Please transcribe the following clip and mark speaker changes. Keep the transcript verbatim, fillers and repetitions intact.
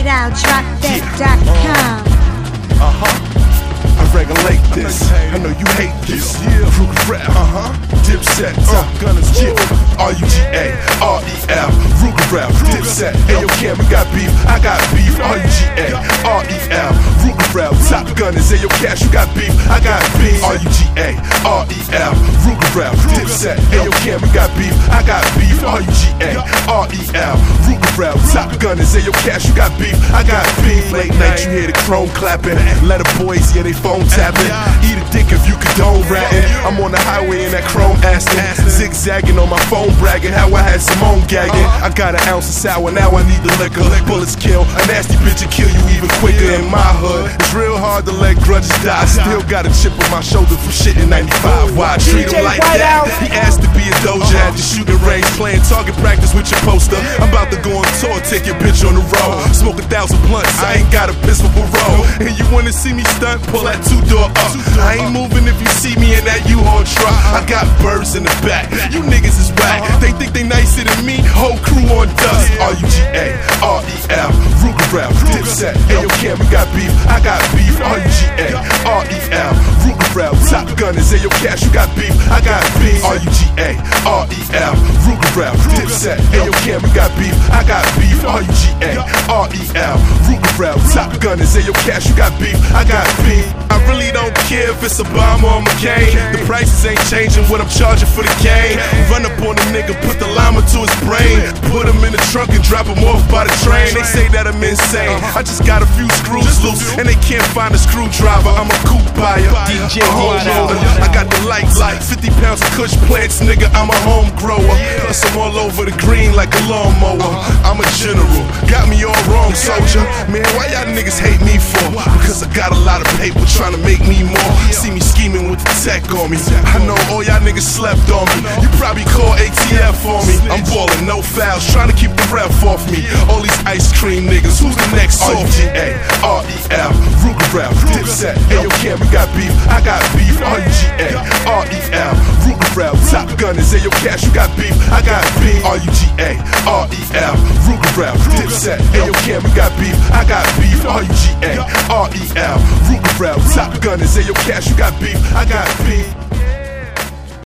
Speaker 1: it out, drop that dot com.
Speaker 2: Uh-huh. I regulate this. I know you hate this. Ruger Rap, uh-huh. Dipset, Top Gunners, yeah. R U G A, R E L, Ruger Rap, Dipset. Ayo Cam, we got beef, I got beef. R U G A, R E L, Ruger Rap, Top Gunners. Ayo Cash, you got beef, I got beef. R U G A, R E L, Ruger Rap, Dipset. Ayo Cam, we got beef, I got beef. R U G A, R E L, Ruger Rap, Top Gunners. Ayo Cash, you got beef, I got beef. Late night, you hear the chrome clapping. Letter boys, yeah, they phone tapping. Eat a dick if you condone ratting. I'm on the highway in that chrome Aston, zigzagging on my phone bragging how I had Simone gagging. I got an ounce of sour, now I need the liquor. Bullets kill, a nasty bitch will kill you even quicker. In my hood, it's real hard to let grudges die. I still got a chip on my shoulder from shit in ninety-five. Why I treat him like that? He asked to be a doja at the shooting range, playing target practice with your poster. I'm about to go on tour, take your bitch on the road. Smoke a thousand blunts, I ain't got a pistol parole. And you wanna see me stunt, pull that two door up. I ain't moving if you see me in that U-Haul truck. I got birds in the back, you niggas is whack. They think they nicer than me, whole crew on dust. R U G A, R E L, Ruger Rap, Dipset. Ayo Cam, we got beef, I got beef. R U G A, R E L, Ruger Rap, Top Gunners. Ayo Cash, you got beef, I got beef. R U G A, R E L, Ruger Rap, Dipset. Ayo Cam, we got beef, I got beef. R U G A, R E L, Ruger Rap, Top Gunners. Ayo Cash, you got beef, I got beef. I really don't care if it's Obama or McCain. The prices ain't changing what I'm charging for the game. Run up on a nigga, put the llama to his brain, put him in the trunk and drop him off by the train. They say that I'm insane, I just got a few screws loose and they can't find a screwdriver. I'm a coupe buyer, D J homeowner. I got the lights, fifty pounds of kush plants, nigga, I'm a home grower. Plus I'm all over the green like a lawnmower. I'm a general, got me all wrong, soldier. Man, why y'all niggas hate me for? Because I got a lot of paper trying to make me more. See me scheming with the tech on me. I know all y'all niggas slept on me. You probably call A T F on me. I'm ballin', no fouls, trying to keep the ref off me. All these ice cream niggas, who's the next R U G A, R E L, Ruger Rap, Dipset. Ayo Cam, we got beef, I got beef. R U G A, R E L, Ruger Rap, Top Gunners. Ayo Cash, you got beef, I got beef. R U G A, R E L, Ruger Rap, Dipset. Ayo Cam, we got beef, I got beef. R U G A, R E L, Ruger Rap, Top Gunners. Ayo Cash, you got beef, I got beef.